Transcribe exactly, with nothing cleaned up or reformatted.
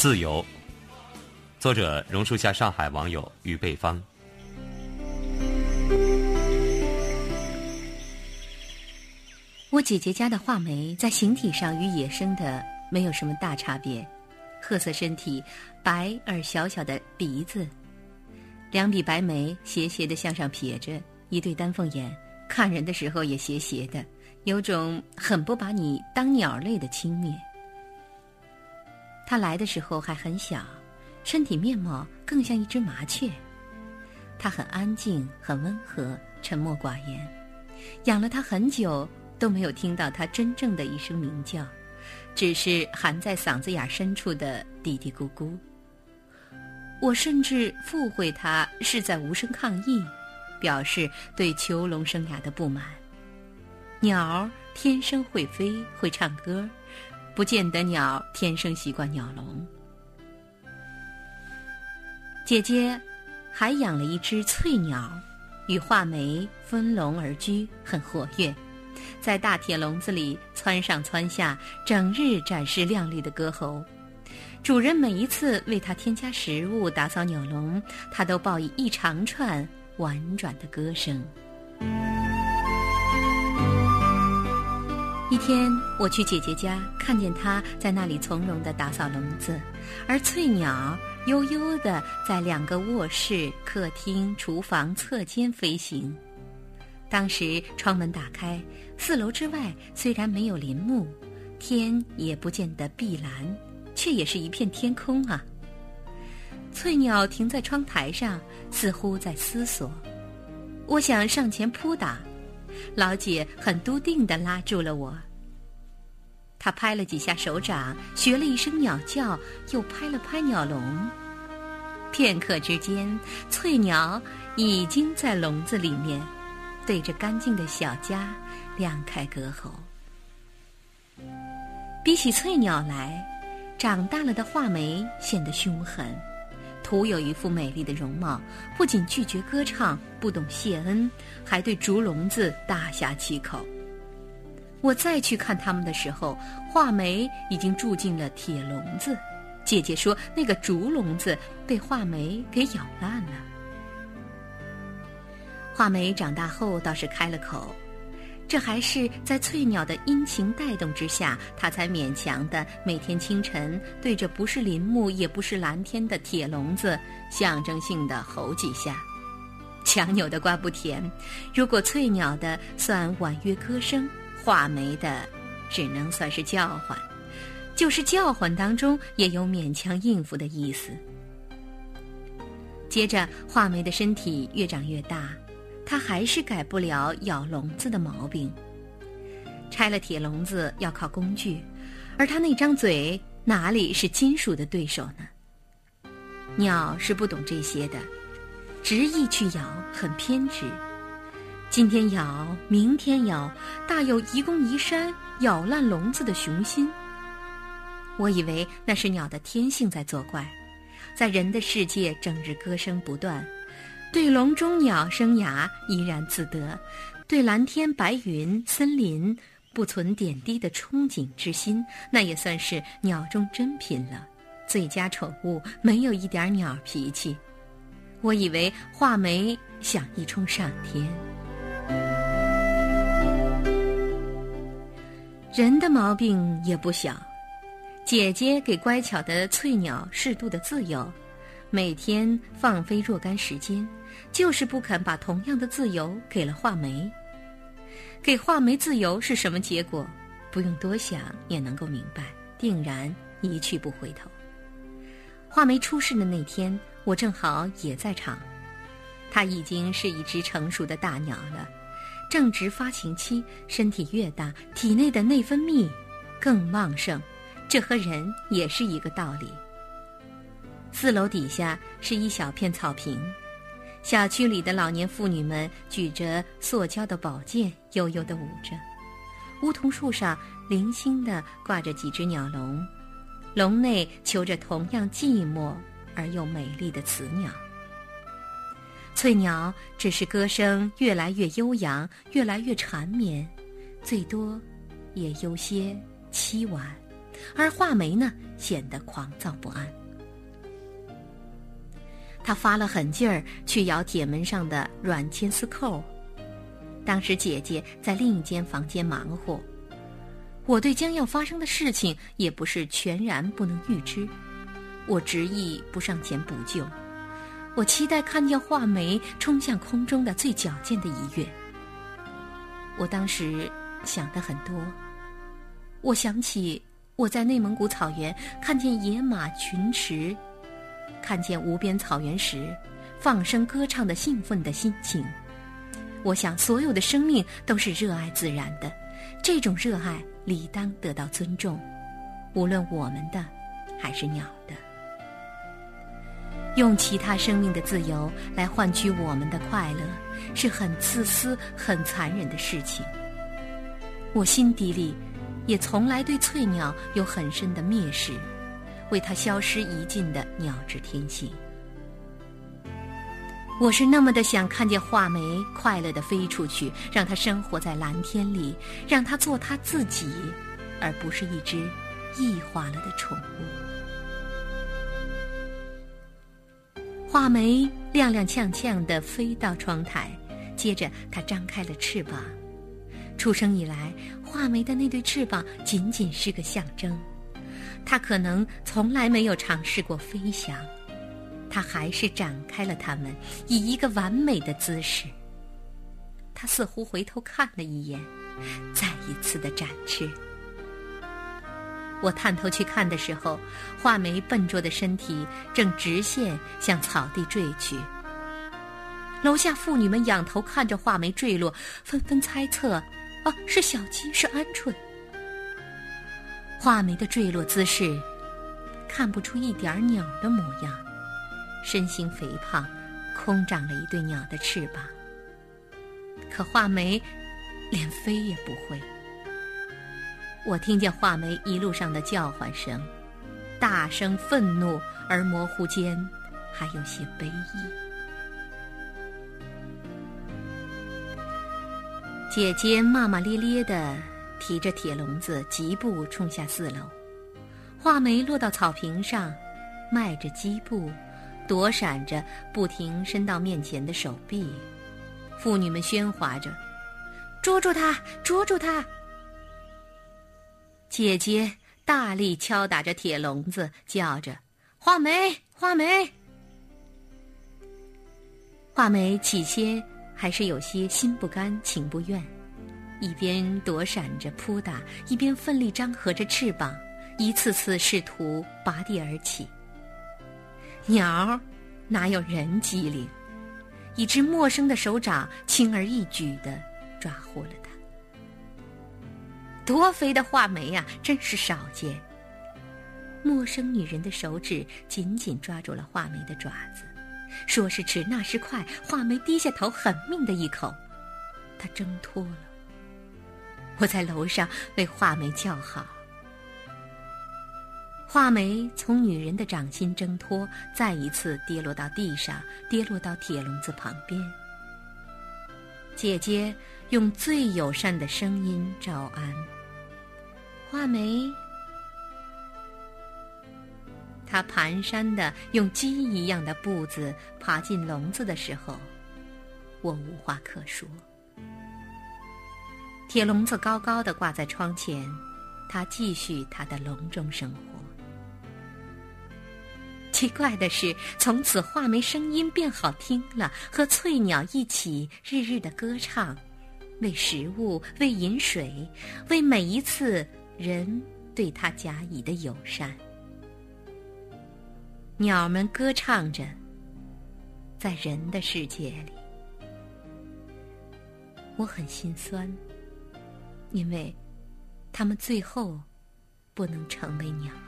自由，作者榕树下上海网友于贝芳。 我姐姐家的画眉在形体上与野生的没有什么大差别，褐色身体，白而小小的鼻子，两笔白眉斜斜地向上撇着，一对丹凤眼，看人的时候也斜斜的，有种很不把你当鸟类的轻蔑。他来的时候还很小，身体面貌更像一只麻雀。他很安静，很温和，沉默寡言。养了他很久，都没有听到他真正的一声鸣叫，只是含在嗓子眼深处的嘀嘀咕咕。我甚至附会他是在无声抗议，表示对囚笼生涯的不满。鸟天生会飞，会唱歌，不见得鸟天生习惯鸟笼。姐姐还养了一只翠鸟，与画眉分笼而居，很活跃，在大铁笼子里窜上窜下，整日展示亮丽的歌喉。主人每一次为它添加食物，打扫鸟笼，它都报以一长串婉转的歌声。一天我去姐姐家，看见她在那里从容地打扫笼子，而翠鸟悠悠地在两个卧室、客厅、厨房、侧间飞行。当时窗门打开，四楼之外虽然没有林木，天也不见得碧蓝，却也是一片天空啊。翠鸟停在窗台上，似乎在思索。我想上前扑打，老姐很笃定地拉住了我。她拍了几下手掌，学了一声鸟叫，又拍了拍鸟笼。片刻之间，翠鸟已经在笼子里面，对着干净的小家亮开歌喉。比起翠鸟来，长大了的画眉显得凶狠，徒有一副美丽的容貌，不仅拒绝歌唱，不懂谢恩，还对竹笼子大下其口。我再去看他们的时候，画眉已经住进了铁笼子，姐姐说那个竹笼子被画眉给咬烂了。画眉长大后倒是开了口，这还是在翠鸟的殷勤带动之下，他才勉强的每天清晨对着不是林木也不是蓝天的铁笼子象征性的吼几下。强扭的瓜不甜，如果翠鸟的算婉约歌声，画眉的只能算是叫唤，就是叫唤当中也有勉强应付的意思。接着画眉的身体越长越大，他还是改不了咬笼子的毛病。拆了铁笼子要靠工具，而他那张嘴哪里是金属的对手呢？鸟是不懂这些的，执意去咬很偏执，今天咬明天咬，大有移宫移山咬烂笼子的雄心。我以为那是鸟的天性在作怪，在人的世界整日歌声不断，对笼中鸟生涯怡然自得，对蓝天白云森林不存点滴的憧憬之心，那也算是鸟中珍品了。最佳宠物没有一点鸟脾气。我以为画眉想一冲上天。人的毛病也不小，姐姐给乖巧的翠鸟适度的自由，每天放飞若干时间，就是不肯把同样的自由给了画眉。给画眉自由是什么结果？不用多想也能够明白，定然一去不回头。画眉出世的那天，我正好也在场。它已经是一只成熟的大鸟了，正值发情期，身体越大，体内的内分泌更旺盛，这和人也是一个道理。四楼底下是一小片草坪，小区里的老年妇女们举着塑胶的宝剑，悠悠地舞着。梧桐树上零星地挂着几只鸟笼，笼内囚着同样寂寞而又美丽的雌鸟。翠鸟只是歌声越来越悠扬，越来越缠绵，最多也有些凄婉， 而画眉呢，显得狂躁不安。他发了狠劲儿去咬铁门上的软铅丝扣。当时姐姐在另一间房间忙活，我对将要发生的事情也不是全然不能预知，我执意不上前补救。我期待看见画眉冲向空中的最矫健的一跃。我当时想得很多，我想起我在内蒙古草原看见野马群驰，看见无边草原时放声歌唱的兴奋的心情。我想所有的生命都是热爱自然的，这种热爱理当得到尊重，无论我们的还是鸟的。用其他生命的自由来换取我们的快乐，是很自私很残忍的事情。我心底里也从来对翠鸟有很深的蔑视，为它消失殆尽的鸟之天性。我是那么的想看见画眉快乐地飞出去，让它生活在蓝天里，让它做它自己，而不是一只异化了的宠物。画眉踉踉跄跄地飞到窗台，接着它张开了翅膀。出生以来，画眉的那对翅膀仅仅是个象征，它可能从来没有尝试过飞翔，它还是展开了它们，以一个完美的姿势。它似乎回头看了一眼，再一次的展翅。我探头去看的时候，画眉笨拙的身体正直线向草地坠去。楼下妇女们仰头看着画眉坠落，纷纷猜测，啊，是小鸡，是鹌鹑。画眉的坠落姿势看不出一点鸟的模样，身形肥胖，空长了一对鸟的翅膀。可画眉连飞也不会。我听见画眉一路上的叫唤声，大声愤怒，而模糊间还有些悲意。姐姐骂骂咧咧地提着铁笼子疾步冲下四楼，画眉落到草坪上，迈着疾步，躲闪着不停伸到面前的手臂。妇女们喧哗着，捉住他，捉住他！姐姐大力敲打着铁笼子，叫着，画眉，画眉！画眉起先还是有些心不甘情不愿，一边躲闪着扑打，一边奋力张合着翅膀，一次次试图拔地而起。鸟哪有人机灵，一只陌生的手掌轻而易举地抓获了它。多肥的画眉呀、啊，真是少见。陌生女人的手指紧紧抓住了画眉的爪子，说时迟那时快，画眉低下头狠命的一口，她挣脱了。我在楼上为画眉叫好。画眉从女人的掌心挣脱，再一次跌落到地上，跌落到铁笼子旁边。姐姐用最友善的声音招安，画眉。她蹒跚地用鸡一样的步子爬进笼子的时候，我无话可说。铁笼子高高地挂在窗前，她继续她的笼中生活。奇怪的是，从此画眉声音变好听了，和翠鸟一起日日的歌唱，为食物，为饮水，为每一次人对它假以的友善。鸟们歌唱着，在人的世界里。我很心酸，因为它们最后不能成为鸟。